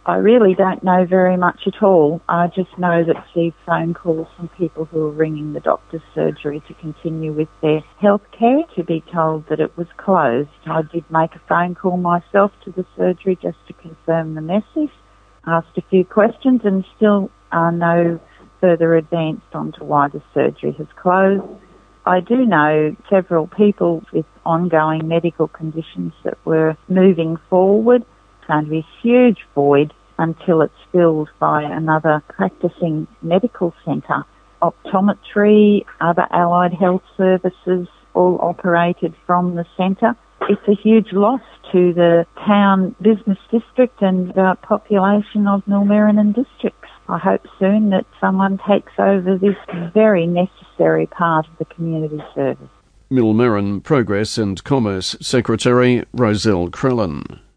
I really don't know very much at all. I just know that I received phone calls from people who were ringing the doctor's surgery to continue with their health care, to be told that it was closed. I did make a phone call myself to the surgery just to confirm the message, asked a few questions, and still no further advanced onto why the surgery has closed. I do know several people with ongoing medical conditions that were moving forward. It's going to be a huge void until it's filled by another practicing medical centre. Optometry, other allied health services, all operated from the centre. It's a huge loss to the town business district and the population of Millmerran districts. I hope soon that someone takes over this very necessary part of the community service. Millmerran Progress and Commerce Secretary Roselle Crellin.